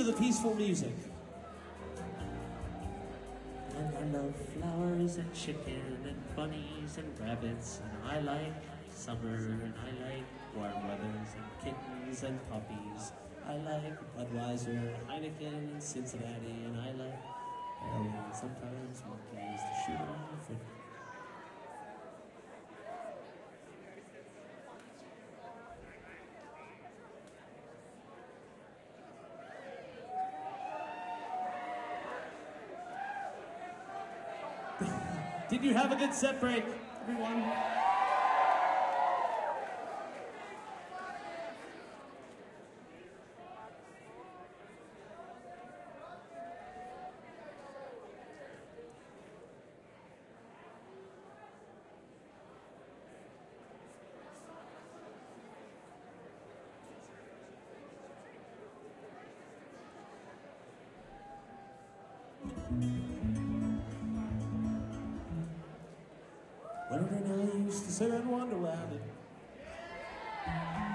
the peaceful music. And I love flowers and chicken and bunnies and rabbits, and I like summer, and I like warm weathers and kittens and puppies. I like Budweiser, Heineken, and Cincinnati, and I like heroin and sometimes monkeys to shoot on the foot. Did you have a good set break, everyone? Well, then I used to sit and wonder why